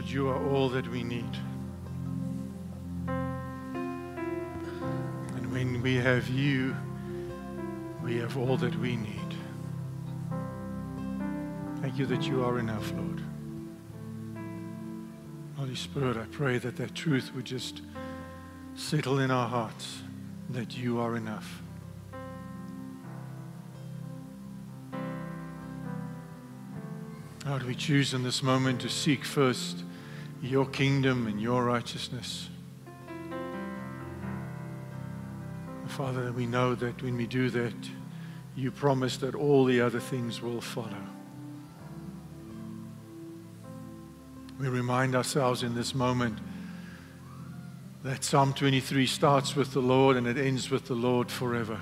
Lord, you are all that we need. And when we have you, we have all that we need. Thank you that you are enough, Lord. Holy Spirit, I pray that that truth would just settle in our hearts, that you are enough. Lord, we choose in this moment to seek first your kingdom and your righteousness. Father, we know that when we do that, you promise that all the other things will follow. We remind ourselves in this moment that Psalm 23 starts with the Lord and it ends with the Lord forever.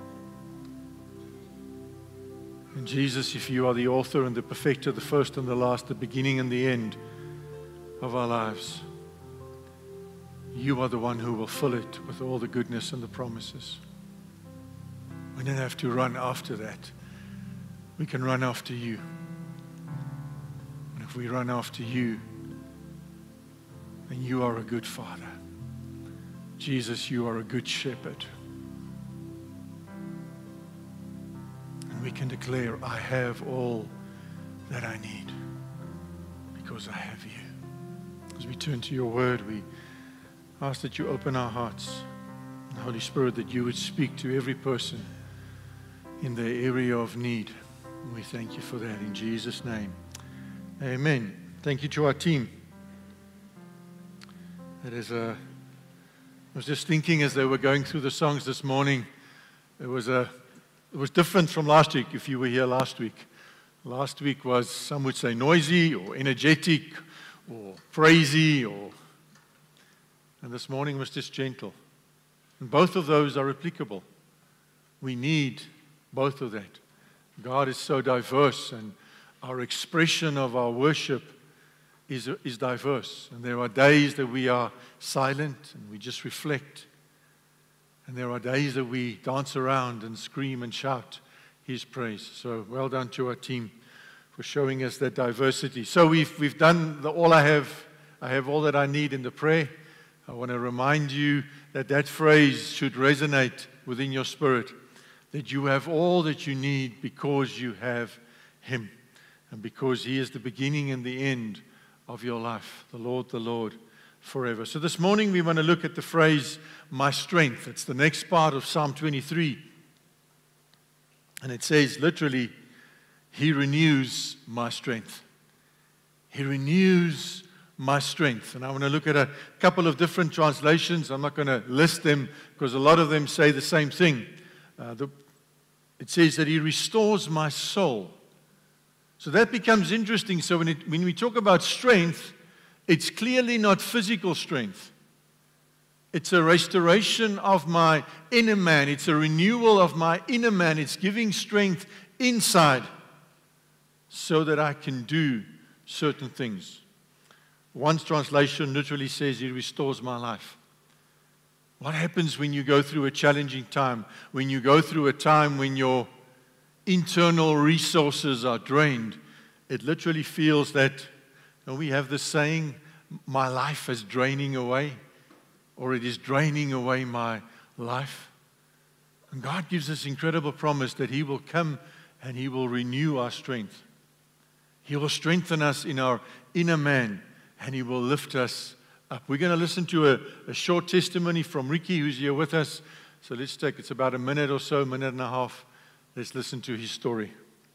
And Jesus, if you are the author and the perfecter, the first and the last, the beginning and the end of our lives, you are the one who will fill it with all the goodness and the promises. We don't have to run after that. We can run after you. And if we run after you, then you are a good Father. Jesus, you are a good shepherd. And we can declare, I have all that I need because I have you. As we turn to your word, we ask that you open our hearts. And Holy Spirit, that you would speak to every person in their area of need. And we thank you for that in Jesus' name. Amen. Thank you to our team. I was just thinking as they were going through the songs this morning, it was different from last week, if you were here last week. Last week was, some would say, noisy or energetic or praisey, and this morning was just gentle. And both of those are applicable. We need both of that. God is so diverse, and our expression of our worship is diverse. And there are days that we are silent and we just reflect. And there are days that we dance around and scream and shout His praise. So well done to our team for showing us that diversity. So we've done all I have all that I need in the prayer. I want to remind you that that phrase should resonate within your spirit, that you have all that you need because you have Him and because He is the beginning and the end of your life, the Lord forever. So this morning we want to look at the phrase, my strength. It's the next part of Psalm 23. And it says literally, He renews my strength. He renews my strength. And I want to look at a couple of different translations. I'm not going to list them because a lot of them say the same thing. It says that He restores my soul. So that becomes interesting. So when we talk about strength, it's clearly not physical strength. It's a restoration of my inner man. It's a renewal of my inner man. It's giving strength inside so that I can do certain things. One translation literally says, He restores my life. What happens when you go through a challenging time? When you go through a time when your internal resources are drained, it literally feels that, we have this saying, my life is draining away, or it is draining away my life. And God gives us incredible promise that He will come and He will renew our strength. He will strengthen us in our inner man and He will lift us up. We're going to listen to a short testimony from Ricky, who's here with us. So it's about a minute or so, minute and a half. Let's listen to his story.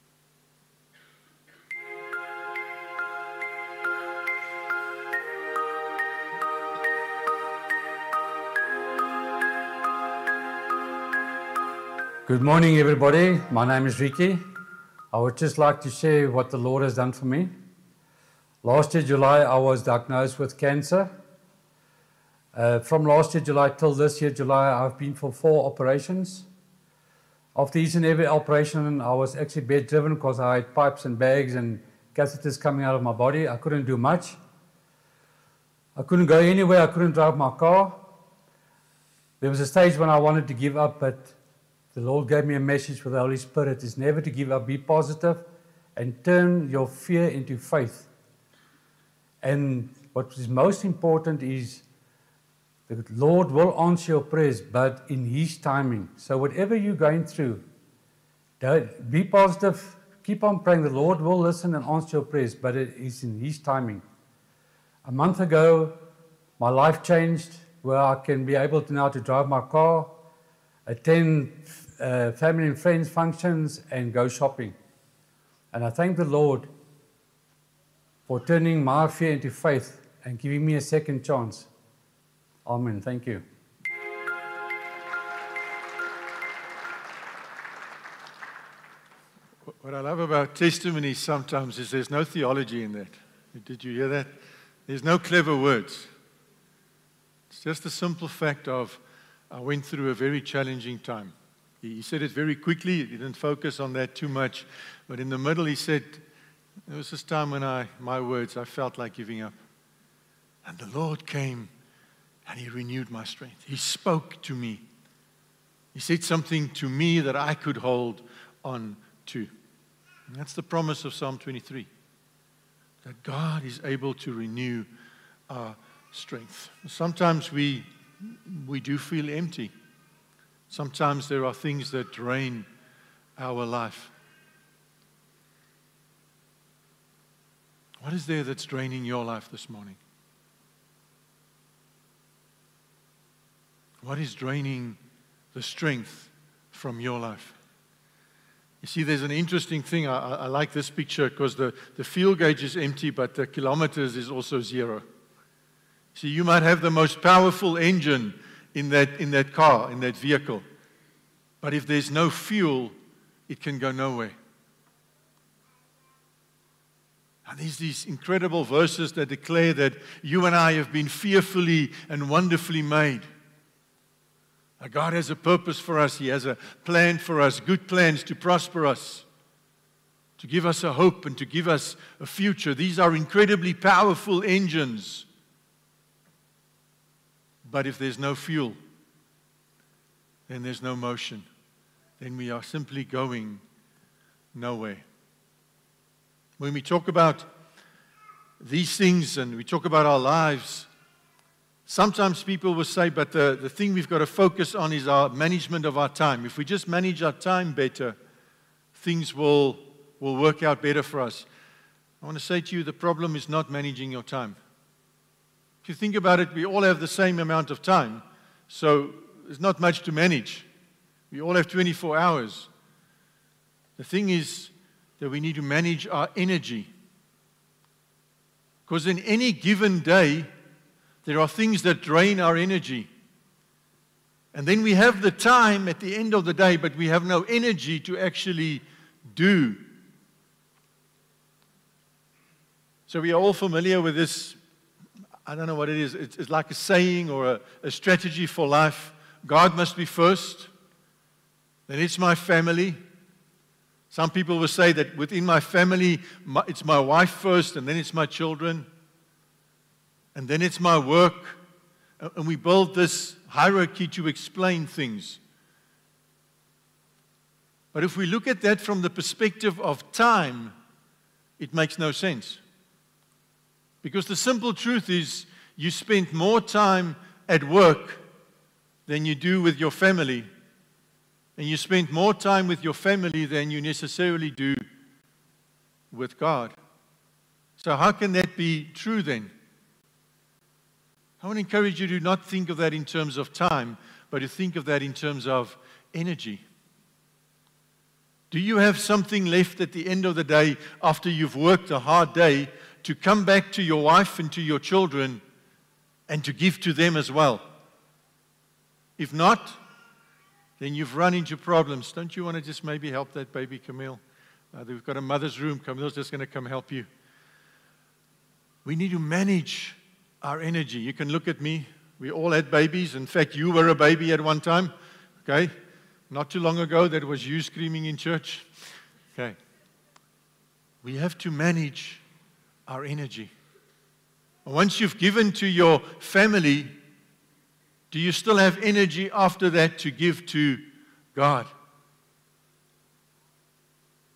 Good morning, everybody. My name is Ricky. I would just like to share what the Lord has done for me. Last year, July, I was diagnosed with cancer. From last year, July, till this year, July, I've been for 4 operations. After each and every operation, I was actually bedridden because I had pipes and bags and catheters coming out of my body. I couldn't do much. I couldn't go anywhere. I couldn't drive my car. There was a stage when I wanted to give up, but the Lord gave me a message with the Holy Spirit. It's never to give up. Be positive and turn your fear into faith. And what is most important is the Lord will answer your prayers, but in His timing. So whatever you're going through, be positive. Keep on praying. The Lord will listen and answer your prayers, but it is in His timing. A month ago, my life changed where I can be able to now to drive my car, attend family and friends functions, and go shopping. And I thank the Lord for turning my fear into faith and giving me a second chance. Amen. Thank you. What I love about testimonies sometimes is there's no theology in that. Did you hear that? There's no clever words. It's just the simple fact of, I went through a very challenging time. He said it very quickly. He didn't focus on that too much. But in the middle, he said, there was this time when I felt like giving up. And the Lord came and He renewed my strength. He spoke to me. He said something to me that I could hold on to. And that's the promise of Psalm 23. That God is able to renew our strength. Sometimes we do feel empty. Sometimes there are things that drain our life. What is there that's draining your life this morning? What is draining the strength from your life? You see, there's an interesting thing. I like this picture because the fuel gauge is empty, but the kilometers is also zero. See, you might have the most powerful engine in that car, in that vehicle. But if there's no fuel, it can go nowhere. And there's these incredible verses that declare that you and I have been fearfully and wonderfully made. God has a purpose for us. He has a plan for us, good plans to prosper us, to give us a hope and to give us a future. These are incredibly powerful engines. But if there's no fuel, then there's no motion. Then we are simply going nowhere. When we talk about these things and we talk about our lives, sometimes people will say, but the thing we've got to focus on is our management of our time. If we just manage our time better, things will work out better for us. I want to say to you, the problem is not managing your time. If you think about it, we all have the same amount of time, so there's not much to manage. We all have 24 hours. The thing is that we need to manage our energy. Because in any given day, there are things that drain our energy. And then we have the time at the end of the day, but we have no energy to actually do. So we are all familiar with this, I don't know what it is. It's like a saying or a strategy for life. God must be first. Then it's my family. Some people will say that within my family, it's my wife first, and then it's my children. And then it's my work. And we build this hierarchy to explain things. But if we look at that from the perspective of time, it makes no sense. Because the simple truth is, you spend more time at work than you do with your family. And you spend more time with your family than you necessarily do with God. So how can that be true then? I want to encourage you to not think of that in terms of time, but to think of that in terms of energy. Do you have something left at the end of the day after you've worked a hard day to come back to your wife and to your children and to give to them as well? If not, then you've run into problems. Don't you want to just maybe help that baby, Camille? We've got a mother's room. Camille's just going to come help you. We need to manage our energy. You can look at me. We all had babies. In fact, you were a baby at one time. Okay? Not too long ago, that was you screaming in church. Okay. We have to manage our energy. Once you've given to your family, do you still have energy after that to give to God?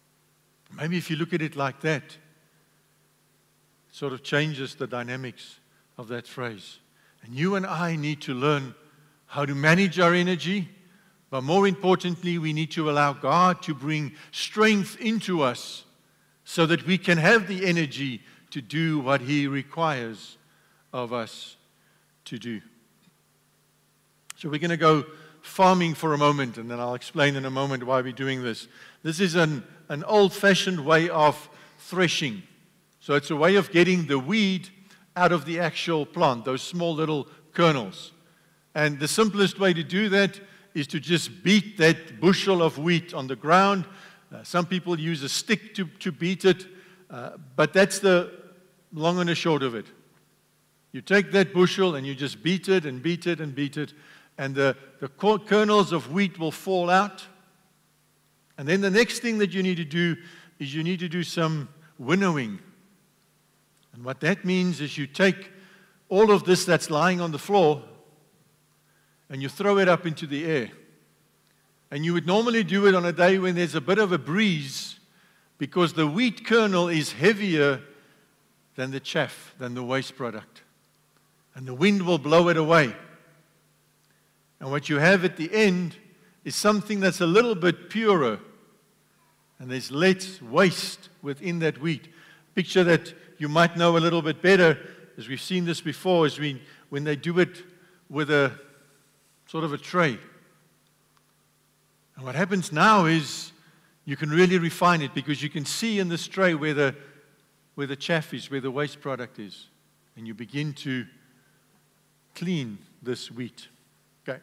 Maybe if you look at it like that, it sort of changes the dynamics of that phrase. And you and I need to learn how to manage our energy, but more importantly, we need to allow God to bring strength into us so that we can have the energy to do what He requires of us to do. So we're going to go farming for a moment, and then I'll explain in a moment why we're doing this. This is an old-fashioned way of threshing. So it's a way of getting the weed out of the actual plant, those small little kernels. And the simplest way to do that is to just beat that bushel of wheat on the ground. Some people use a stick to beat it, but that's the long and the short of it. You take that bushel and you just beat it and beat it and beat it, and the kernels of wheat will fall out. And then the next thing that you need to do is you need to do some winnowing. And what that means is you take all of this that's lying on the floor and you throw it up into the air. And you would normally do it on a day when there's a bit of a breeze, because the wheat kernel is heavier than the chaff, than the waste product. And the wind will blow it away. And what you have at the end is something that's a little bit purer. And there's less waste within that wheat. Picture that you might know a little bit better, as we've seen this before, is when they do it with a sort of a tray. And what happens now is you can really refine it, because you can see in this tray where the chaff is, where the waste product is. And you begin to clean this wheat. Okay.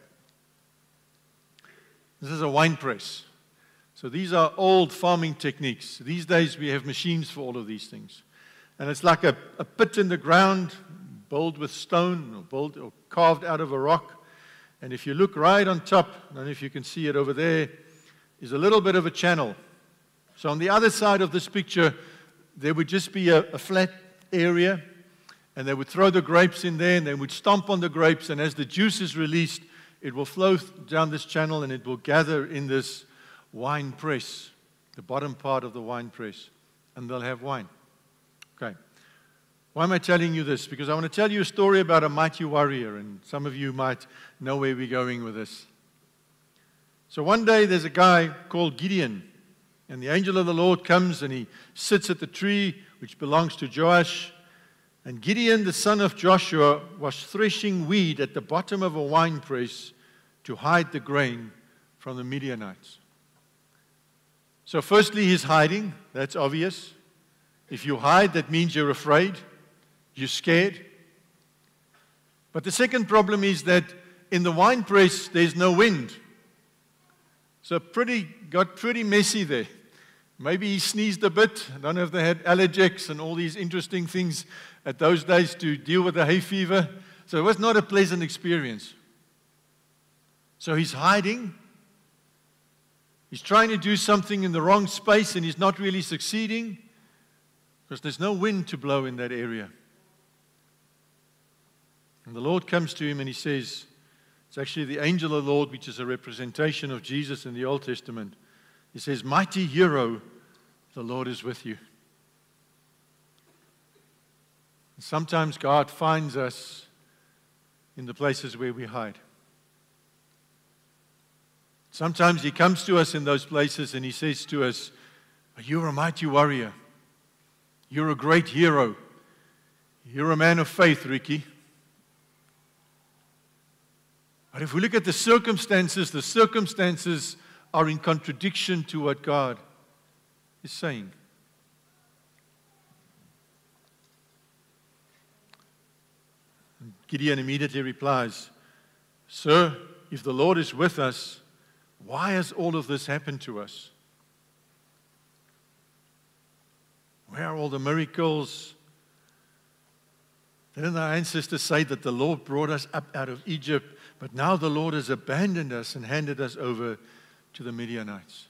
This is a wine press. So these are old farming techniques. These days we have machines for all of these things. And it's like a pit in the ground, built with stone, or carved out of a rock. And if you look right on top, I don't know if you can see it over there, is a little bit of a channel. So on the other side of this picture, there would just be a flat area, and they would throw the grapes in there, and they would stomp on the grapes, and as the juice is released, it will flow down this channel, and it will gather in this wine press, the bottom part of the wine press, and they'll have wine. Okay. Why am I telling you this? Because I want to tell you a story about a mighty warrior, and some of you might know where we're going with this. So one day there's a guy called Gideon, and the angel of the Lord comes and he sits at the tree which belongs to Joash. And Gideon, the son of Joshua, was threshing wheat at the bottom of a wine press to hide the grain from the Midianites. So firstly, he's hiding. That's obvious. If you hide, that means you're afraid. You're scared. But the second problem is that in the wine press, there's no wind. So got pretty messy there. Maybe he sneezed a bit. I don't know if they had Allergex and all these interesting things at those days to deal with the hay fever. So it was not a pleasant experience. So he's hiding. He's trying to do something in the wrong space, and he's not really succeeding because there's no wind to blow in that area. And the Lord comes to him and he says, it's actually the angel of the Lord, which is a representation of Jesus in the Old Testament. He says, mighty hero, the Lord is with you. And sometimes God finds us in the places where we hide. Sometimes He comes to us in those places and He says to us, you're a mighty warrior. You're a great hero. You're a man of faith, Ricky. But if we look at the circumstances are in contradiction to what God is saying. And Gideon immediately replies, Sir, if the Lord is with us, why has all of this happened to us? Where are all the miracles? Didn't our ancestors say that the Lord brought us up out of Egypt, but now the Lord has abandoned us and handed us over to the Midianites?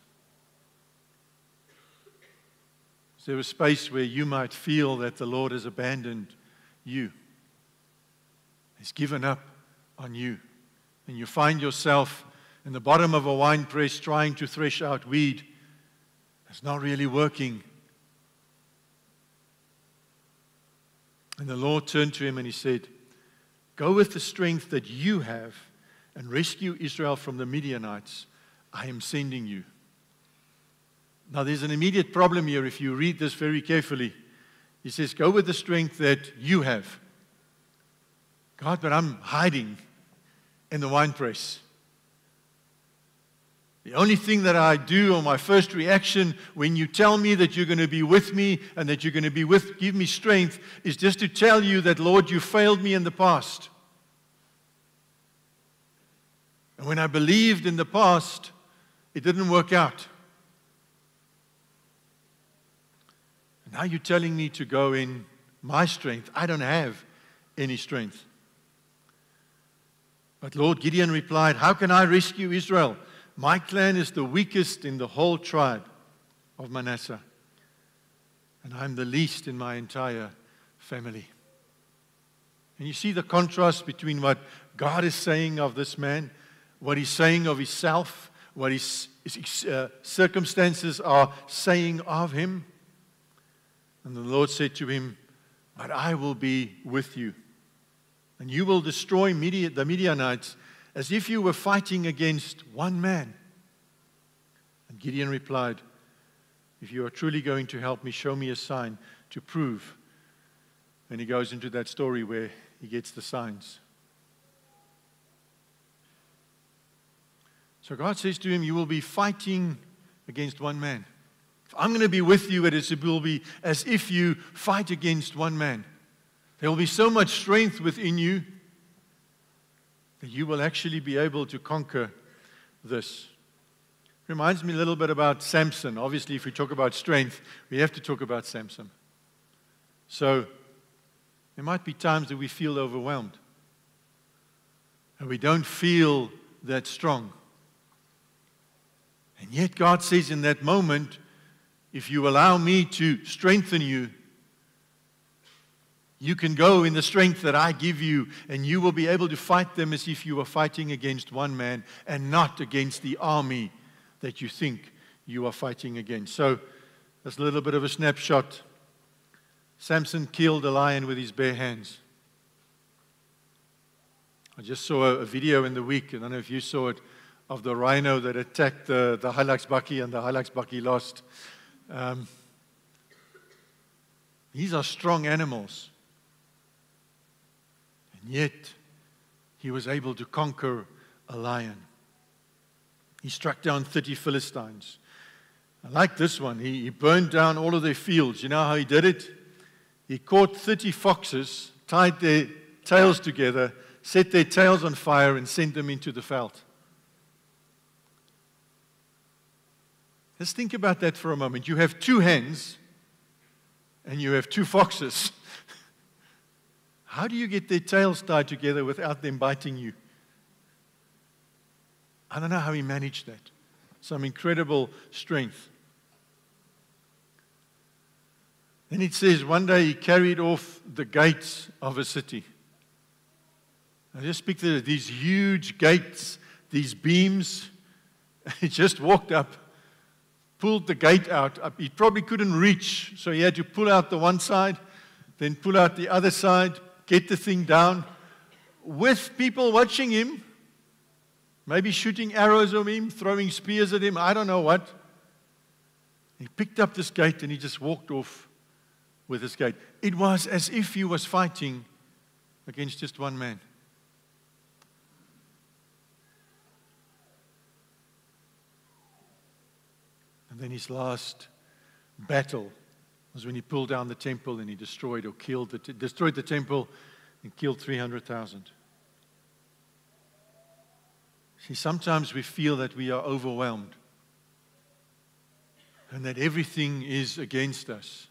Is there a space where you might feel that the Lord has abandoned you? He's given up on you. And you find yourself in the bottom of a wine press trying to thresh out weed. It's not really working. And the Lord turned to him and he said, "Go with the strength that you have and rescue Israel from the Midianites. I am sending you." Now there's an immediate problem here if you read this very carefully. He says, "Go with the strength that you have." God, but I'm hiding in the winepress. The only thing that I do, or my first reaction when you tell me that you're going to be with me and that you're going to give me strength, is just to tell you that, Lord, you failed me in the past. And when I believed in the past, it didn't work out. And now you're telling me to go in my strength. I don't have any strength. But Lord, Gideon replied, "How can I rescue Israel? My clan is the weakest in the whole tribe of Manasseh, and I'm the least in my entire family." And you see the contrast between what God is saying of this man, what he's saying of himself, what his circumstances are saying of him. And the Lord said to him, "But I will be with you, and you will destroy the Midianites as if you were fighting against one man." And Gideon replied, "If you are truly going to help me, show me a sign to prove." And he goes into that story where he gets the signs. So God says to him, "You will be fighting against one man. If I'm going to be with you, it will be as if you fight against one man. There will be so much strength within you that you will actually be able to conquer this." Reminds me a little bit about Samson. Obviously, if we talk about strength, we have to talk about Samson. So, there might be times that we feel overwhelmed and we don't feel that strong. And yet God says in that moment, if you allow me to strengthen you, you can go in the strength that I give you, and you will be able to fight them as if you were fighting against one man and not against the army that you think you are fighting against. So, that's a little bit of a snapshot. Samson killed a lion with his bare hands. I just saw a video in the week, I don't know if you saw it, of the rhino that attacked the Highlights-Bakkie, and the Highlights-Bakkie lost. These are strong animals. And yet, he was able to conquer a lion. He struck down 30 Philistines. I like this one. He burned down all of their fields. You know how he did it? He caught 30 foxes, tied their tails together, set their tails on fire, and sent them into the veld. Let's think about that for a moment. You have 2 hens, and you have 2 foxes. How do you get their tails tied together without them biting you? I don't know how he managed that. Some incredible strength. Then it says one day he carried off the gates of a city. I just picture these huge gates, these beams. He just walked up, pulled the gate out. He probably couldn't reach, so he had to pull out the one side, then pull out the other side, get the thing down, with people watching him, maybe shooting arrows at him, throwing spears at him, I don't know what. He picked up this gate and he just walked off with this gate. It was as if he was fighting against just one man. And then his last battle was when he pulled down the temple and he destroyed the temple and killed 300,000. See, sometimes we feel that we are overwhelmed and that everything is against us.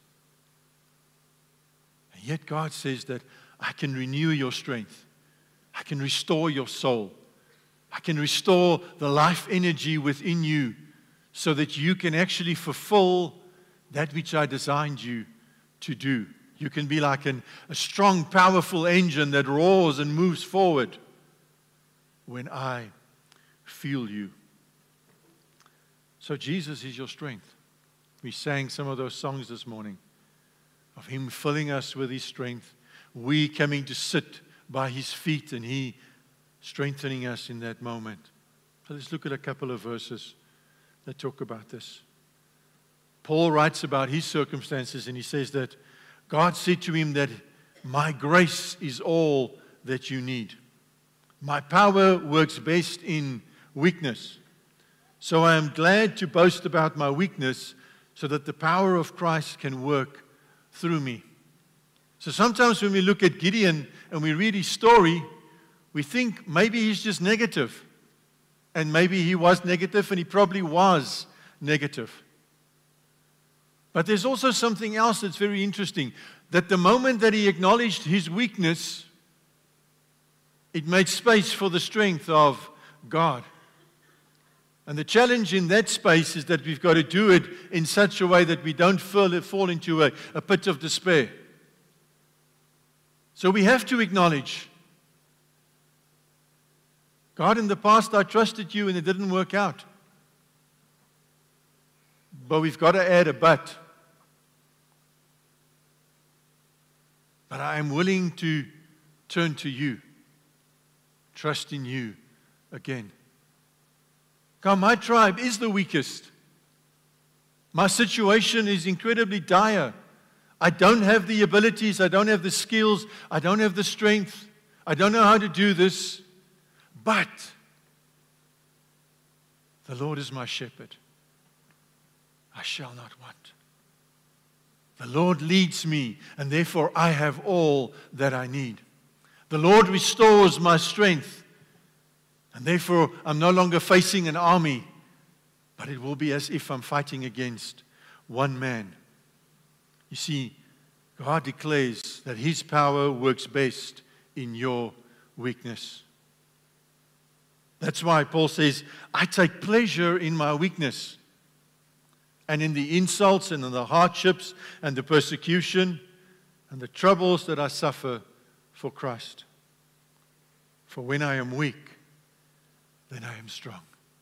And yet God says that I can renew your strength. I can restore your soul. I can restore the life energy within you so that you can actually fulfill that which I designed you to do. You can be like a strong, powerful engine that roars and moves forward when I fuel you. So Jesus is your strength. We sang some of those songs this morning of Him filling us with His strength. we coming to sit by His feet and He strengthening us in that moment. So let's look at a couple of verses that talk about this. Paul writes about his circumstances and he says that God said to him that my grace is all that you need. My power works best in weakness. So I am glad to boast about my weakness so that the power of Christ can work through me. So sometimes when we look at Gideon and we read his story, we think maybe he's just negative. And maybe he was negative and he probably was negative. But there's also something else that's very interesting. That the moment that he acknowledged his weakness, it made space for the strength of God. And the challenge in that space is that we've got to do it in such a way that we don't fall into a pit of despair. So we have to acknowledge, God, in the past I trusted you and it didn't work out. But we've got to add a but. But I am willing to turn to you, trust in you again. God, my tribe is the weakest. My situation is incredibly dire. I don't have the abilities, I don't have the skills, I don't have the strength, I don't know how to do this. But the Lord is my shepherd. I shall not want. The Lord leads me, and therefore I have all that I need. The Lord restores my strength, and therefore I'm no longer facing an army, but it will be as if I'm fighting against one man. You see, God declares that His power works best in your weakness. That's why Paul says, I take pleasure in my weakness and in the insults and in the hardships and the persecution and the troubles that I suffer for Christ. For when I am weak, then I am strong.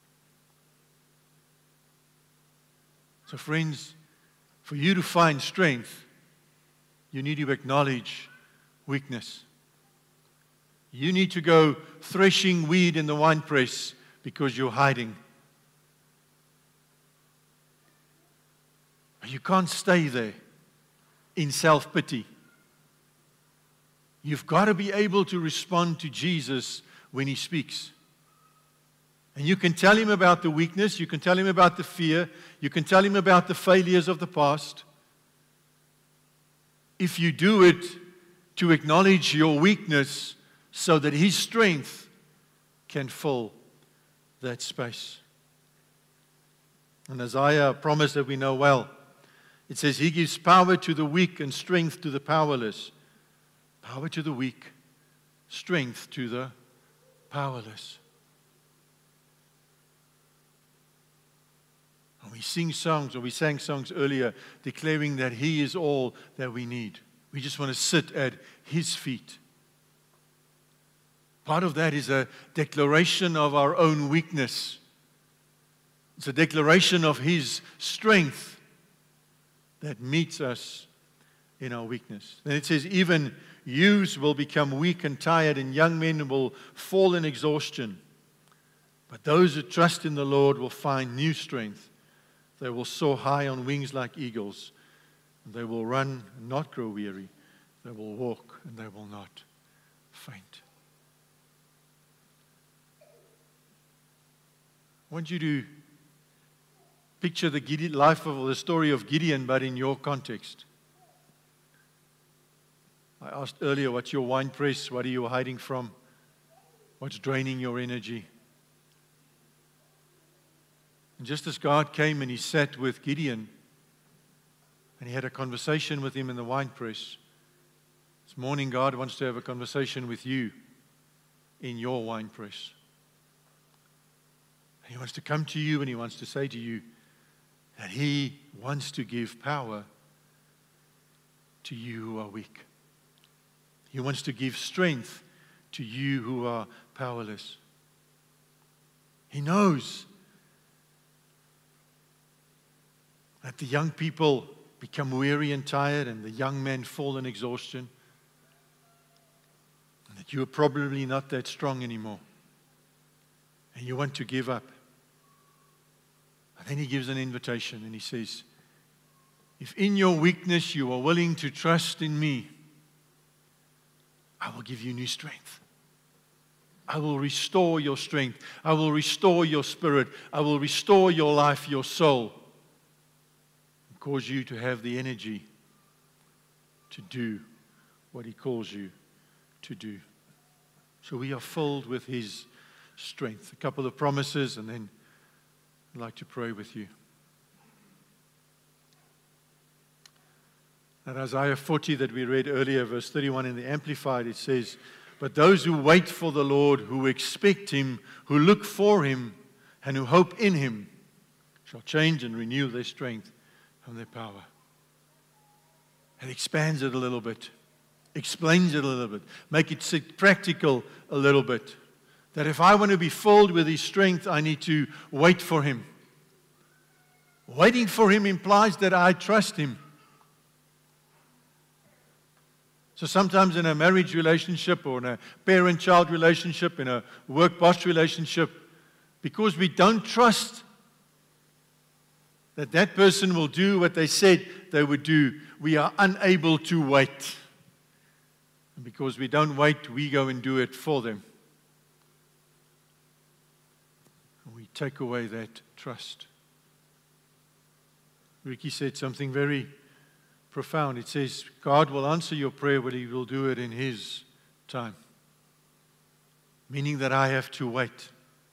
So friends, for you to find strength, you need to acknowledge weakness. You need to go threshing wheat in the winepress because you're hiding. But you can't stay there in self-pity. You've got to be able to respond to Jesus when He speaks. And you can tell Him about the weakness, you can tell Him about the fear, you can tell Him about the failures of the past. If you do it to acknowledge your weakness so that His strength can fill that space. And Isaiah promised that we know well. It says, He gives power to the weak and strength to the powerless. Power to the weak, strength to the powerless. And we sing songs, or we sang songs earlier, declaring that He is all that we need. We just want to sit at His feet. Part of that is a declaration of our own weakness. It's a declaration of His strength that meets us in our weakness. Then it says, even youths will become weak and tired, and young men will fall in exhaustion. But those who trust in the Lord will find new strength. They will soar high on wings like eagles. And they will run and not grow weary. They will walk and they will not faint. I want you to picture the life of the story of Gideon, but in your context. I asked earlier, what's your wine press? What are you hiding from? What's draining your energy? And just as God came and He sat with Gideon, and He had a conversation with him in the wine press, this morning God wants to have a conversation with you in your wine press. And He wants to come to you and He wants to say to you that He wants to give power to you who are weak. He wants to give strength to you who are powerless. He knows that the young people become weary and tired and the young men fall in exhaustion. that you are probably not that strong anymore, and you want to give up. And then he gives an invitation and he says, if in your weakness you are willing to trust in me, I will give you new strength. I will restore your strength. I will restore your spirit. I will restore your life, your soul, and cause you to have the energy to do what he calls you to do. So we are filled with his strength. A couple of promises, and then I'd like to pray with you. At Isaiah 40 that we read earlier, verse 31 in the Amplified, it says, but those who wait for the Lord, who expect him, who look for him, and who hope in him, shall change and renew their strength and their power. And expands it a little bit, explains it a little bit, make it practical a little bit. That if I want to be filled with his strength, I need to wait for him. Waiting for him implies that I trust him. So sometimes in a marriage relationship or in a parent-child relationship, in a work-boss relationship, because we don't trust that that person will do what they said they would do, we are unable to wait. And because we don't wait, we go and do it for them. We take away that trust. Ricky said something very profound. It says, God will answer your prayer, but he will do it in his time. Meaning that I have to wait.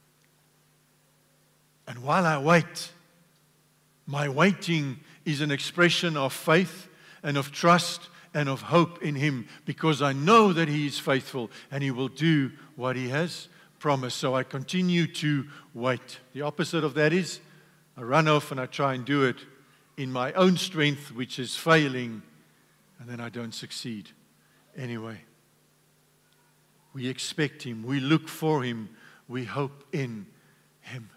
And while I wait, my waiting is an expression of faith and of trust and of hope in him, because I know that he is faithful and he will do what he has promised. So I continue to wait. The opposite of that is I run off and I try and do it in my own strength, which is failing, and then I don't succeed anyway. We expect him, we look for him, we hope in him.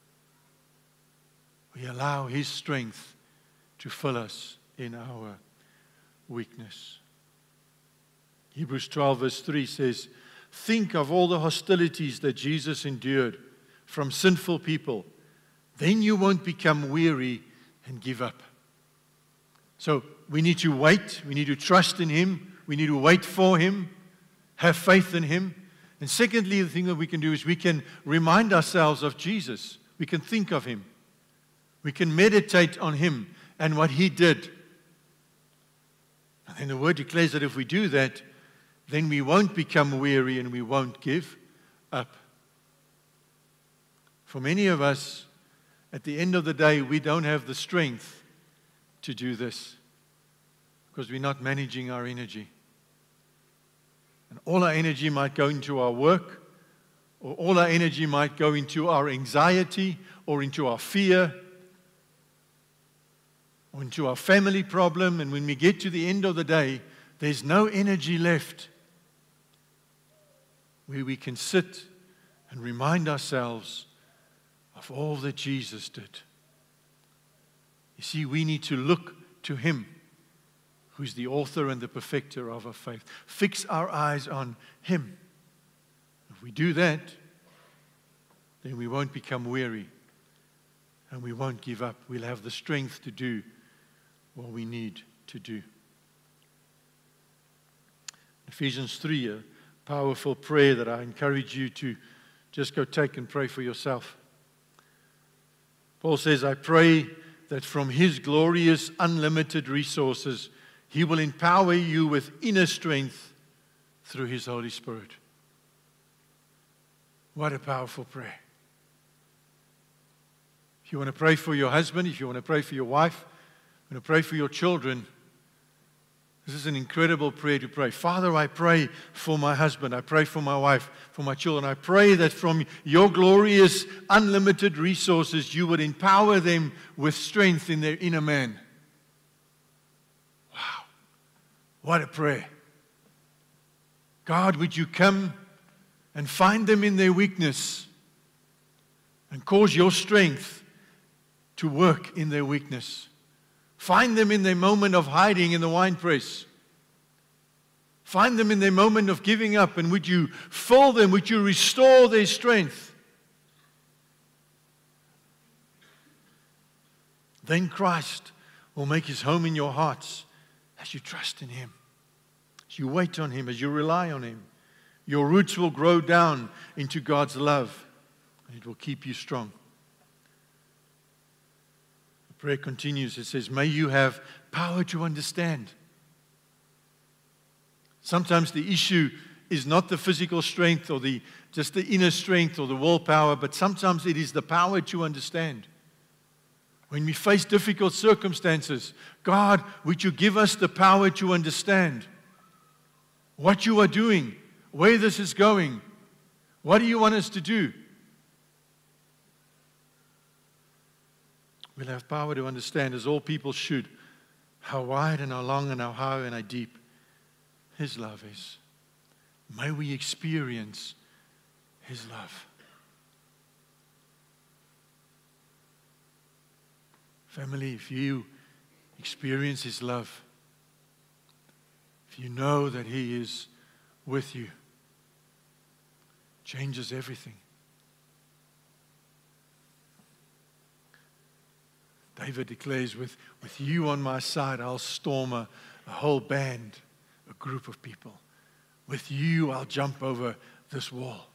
We allow his strength to fill us in our weakness. Hebrews 12 verse 3 says, think of all the hostilities that Jesus endured from sinful people. Then you won't become weary and give up. So we need to wait. We need to trust in him. We need to wait for him. Have faith in him. And secondly, the thing that we can do is we can remind ourselves of Jesus. We can think of him. We can meditate on him and what he did. And then the word declares that if we do that, then we won't become weary and we won't give up. For many of us, at the end of the day, we don't have the strength to do this because we're not managing our energy. And all our energy might go into our work, or all our energy might go into our anxiety, or into our fear, or into our family problem. And when we get to the end of the day, there's no energy left where we can sit and remind ourselves of all that Jesus did. You see, we need to look to him, who's the author and the perfecter of our faith. Fix our eyes on him. If we do that, then we won't become weary and we won't give up. We'll have the strength to do what we need to do. Ephesians 3, a powerful prayer that I encourage you to just go take and pray for yourself. Paul says, I pray that from his glorious, unlimited resources, he will empower you with inner strength through his Holy Spirit. What a powerful prayer. If you want to pray for your husband, if you want to pray for your wife, if you want to pray for your children, this is an incredible prayer to pray. Father, I pray for my husband. I pray for my wife, for my children. I pray that from your glorious, unlimited resources, you would empower them with strength in their inner man. Wow. What a prayer. God, would you come and find them in their weakness and cause your strength to work in their weakness. Find them in their moment of hiding in the winepress. Find them in their moment of giving up, and would you fill them? Would you restore their strength? Then Christ will make his home in your hearts as you trust in him, as you wait on him, as you rely on him. Your roots will grow down into God's love, and it will keep you strong. The prayer continues. It says, may you have power to understand. Sometimes the issue is not the physical strength or just the inner strength or the willpower, but sometimes it is the power to understand. When we face difficult circumstances, God, would you give us the power to understand what you are doing, where this is going? What do you want us to do? We'll have power to understand, as all people should, how wide and how long and how high and how deep his love is. May we experience his love. Family, if you experience his love, if you know that he is with you, changes everything. David declares, with you on my side, I'll storm a whole band, a group of people. With you, I'll jump over this wall.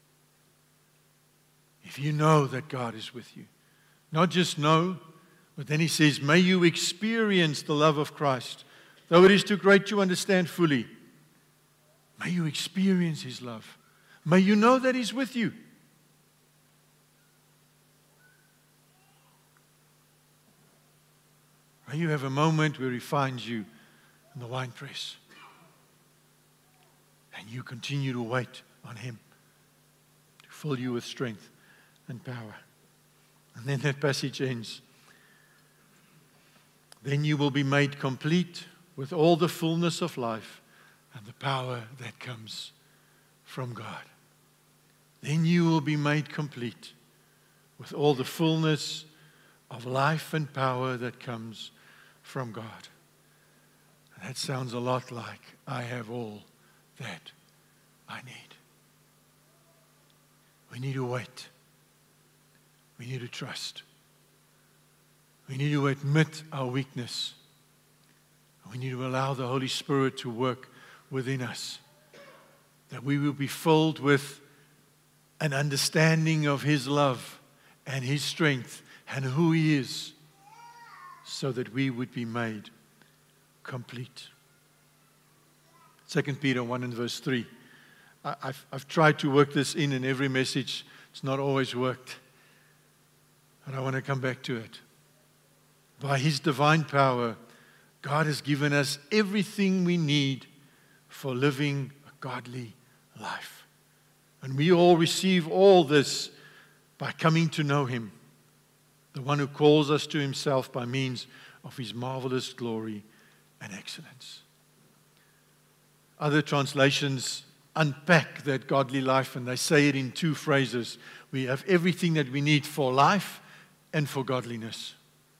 If you know that God is with you, not just know, but then he says, may you experience the love of Christ. Though it is too great to understand fully, may you experience his love. May you know that he's with you. May you have a moment where he finds you in the winepress, and you continue to wait on him to fill you with strength and power. And then that passage ends. Then you will be made complete with all the fullness of life and the power that comes from God. Then you will be made complete with all the fullness of life and power that comes from God. And that sounds a lot like, I have all that I need. We need to wait. We need to trust. We need to admit our weakness. We need to allow the Holy Spirit to work within us, that we will be filled with an understanding of his love and his strength and who he is, so that we would be made complete. 2 Peter 1 and verse 3. I've tried to work this in every message. It's not always worked. And I want to come back to it. By his divine power, God has given us everything we need for living a godly life. And we all receive all this by coming to know him, the one who calls us to himself by means of his marvelous glory and excellence. Other translations unpack that godly life, and they say it in two phrases. We have everything that we need for life and for godliness.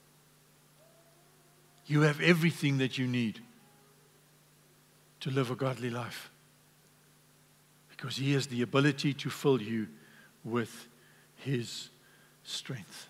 You have everything that you need to live a godly life, because he has the ability to fill you with his strength.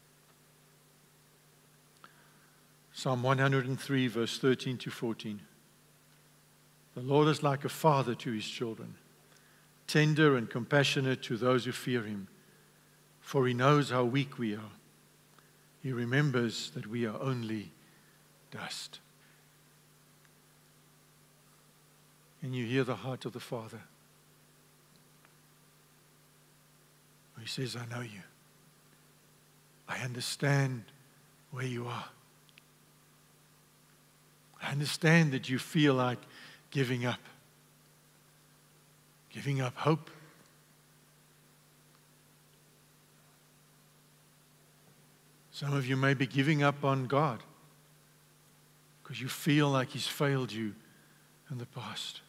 Psalm 103, verse 13 to 14. The Lord is like a father to his children, tender and compassionate to those who fear him, for he knows how weak we are. He remembers that we are only dust. And you hear the heart of the Father. He says, I know you. I understand where you are. I understand that you feel like giving up hope. Some of you may be giving up on God because you feel like he's failed you in the past.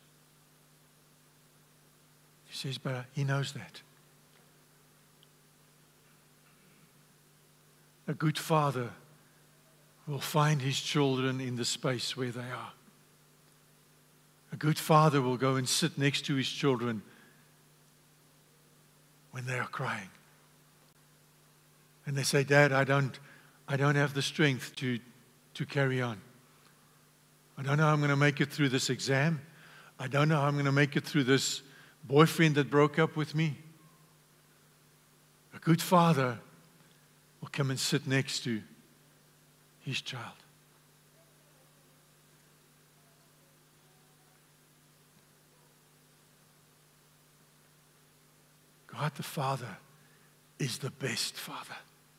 He says, but he knows that. A good father will find his children in the space where they are. A good father will go and sit next to his children when they are crying. And they say, Dad, I don't have the strength to carry on. I don't know how I'm going to make it through this exam. I don't know how I'm going to make it through this boyfriend that broke up with me. A good father will come and sit next to his child. God the Father is the best Father.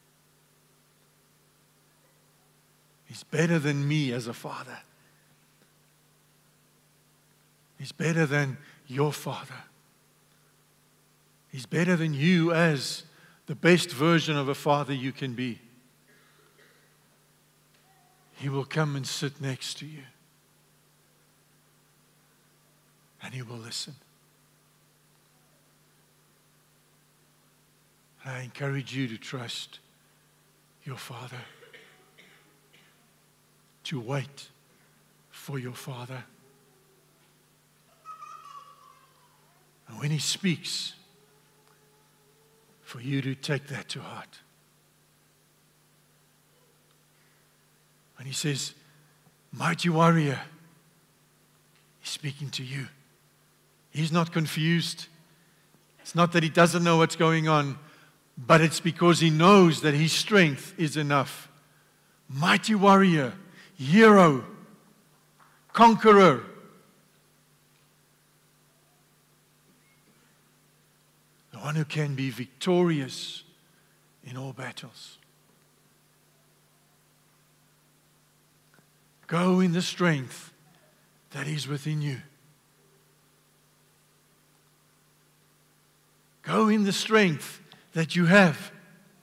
He's better than me as a father. He's better than your father. He's better than you as the best version of a father you can be. He will come and sit next to you. And He will listen. And I encourage you to trust your Father, to wait for your Father. And when He speaks, for you to take that to heart. When He says, mighty warrior, He's speaking to you. He's not confused. It's not that He doesn't know what's going on, but it's because He knows that His strength is enough. Mighty warrior, hero, conqueror. The one who can be victorious in all battles. Go in the strength that is within you. Go in the strength that you have.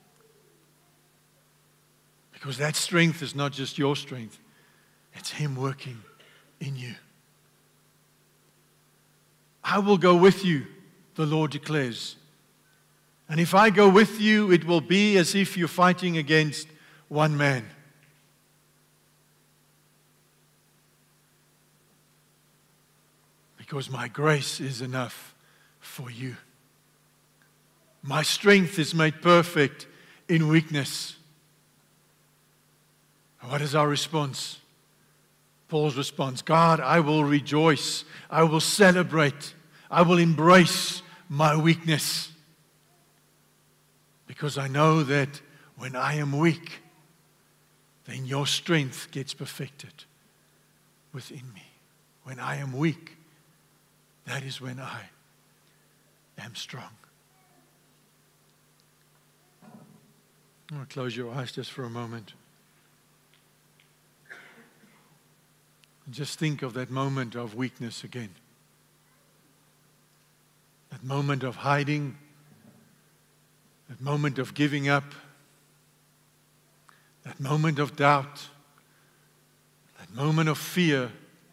Because that strength is not just your strength. It's Him working in you. I will go with you, the Lord declares. And if I go with you, it will be as if you're fighting against one man. Because my grace is enough for you. My strength is made perfect in weakness. What is our response? Paul's response, God, I will rejoice. I will celebrate. I will embrace my weakness. Because I know that when I am weak, then your strength gets perfected within me. When I am weak, that is when I am strong. I'm going to close your eyes just for a moment. And just think of that moment of weakness again. That moment of hiding. That moment of giving up. That moment of doubt. That moment of fear.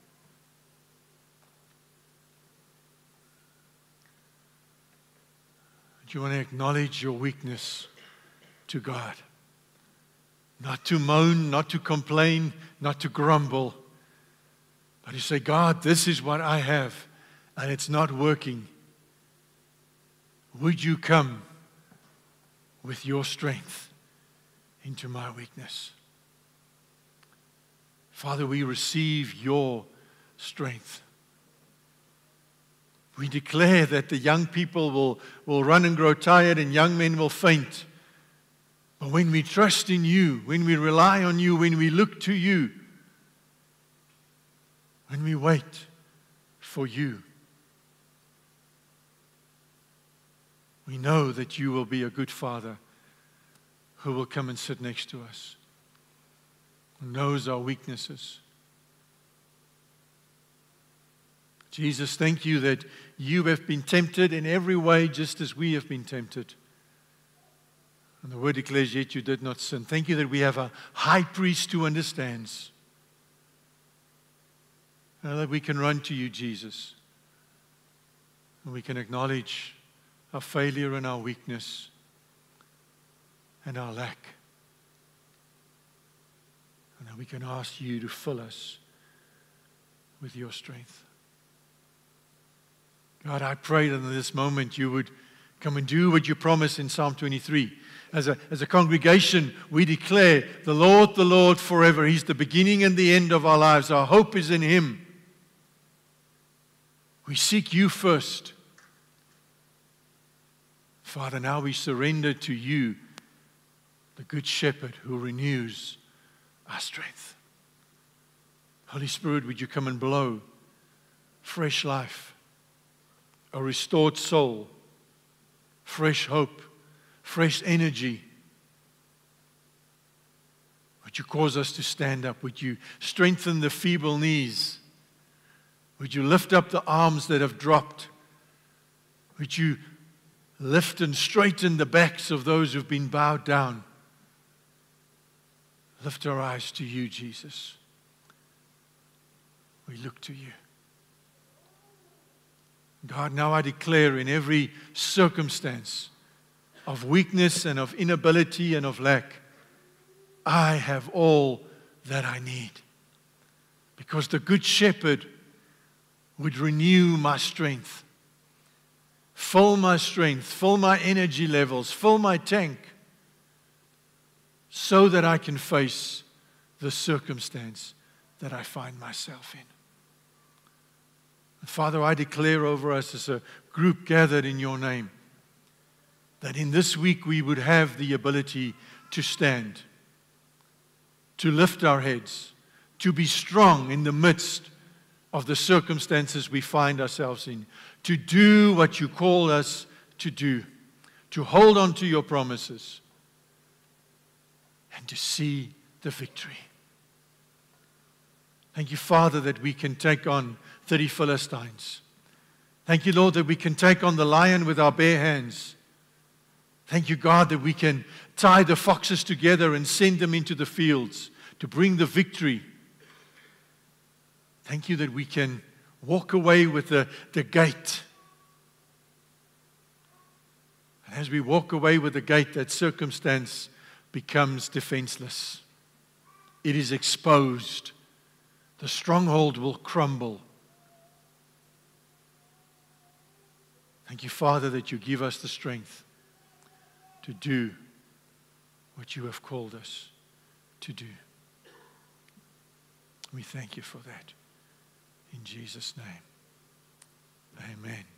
Do you want to acknowledge your weakness to God? Not to moan, not to complain, not to grumble. But you say, God, this is what I have, and it's not working. Would you come with your strength into my weakness? Father, we receive your strength. We declare that the young people will run and grow tired and young men will faint. But when we trust in you, when we rely on you, when we look to you, when we wait for you, we know that you will be a good Father who will come and sit next to us, who knows our weaknesses. Jesus, thank you that you have been tempted in every way just as we have been tempted. And the word declares, yet you did not sin. Thank you that we have a high priest who understands. And that we can run to you, Jesus. And we can acknowledge our failure and our weakness and our lack. And that we can ask you to fill us with your strength. God, I pray that in this moment you would come and do what you promised in Psalm 23. As a congregation, we declare the Lord forever. He's the beginning and the end of our lives. Our hope is in Him. We seek you first. Father, now we surrender to you, the Good Shepherd who renews our strength. Holy Spirit, would you come and blow fresh life, a restored soul, fresh hope, fresh energy. Would you cause us to stand up? Would you strengthen the feeble knees? Would you lift up the arms that have dropped? Would you lift and straighten the backs of those who've been bowed down? Lift our eyes to you, Jesus. We look to you. God, now I declare in every circumstance of weakness and of inability and of lack, I have all that I need. Because the Good Shepherd would renew my strength, fill my strength, fill my energy levels, fill my tank, so that I can face the circumstance that I find myself in. And Father, I declare over us as a group gathered in your name, that in this week we would have the ability to stand, to lift our heads, to be strong in the midst of the circumstances we find ourselves in, to do what you call us to do, to hold on to your promises, and to see the victory. Thank you, Father, that we can take on 30 Philistines. Thank you, Lord, that we can take on the lion with our bare hands. Thank you, God, that we can tie the foxes together and send them into the fields to bring the victory. Thank you that we can walk away with the gate. And as we walk away with the gate, that circumstance becomes defenseless. It is exposed. The stronghold will crumble. Thank you, Father, that you give us the strength to do what you have called us to do. We thank you for that. In Jesus' name, amen.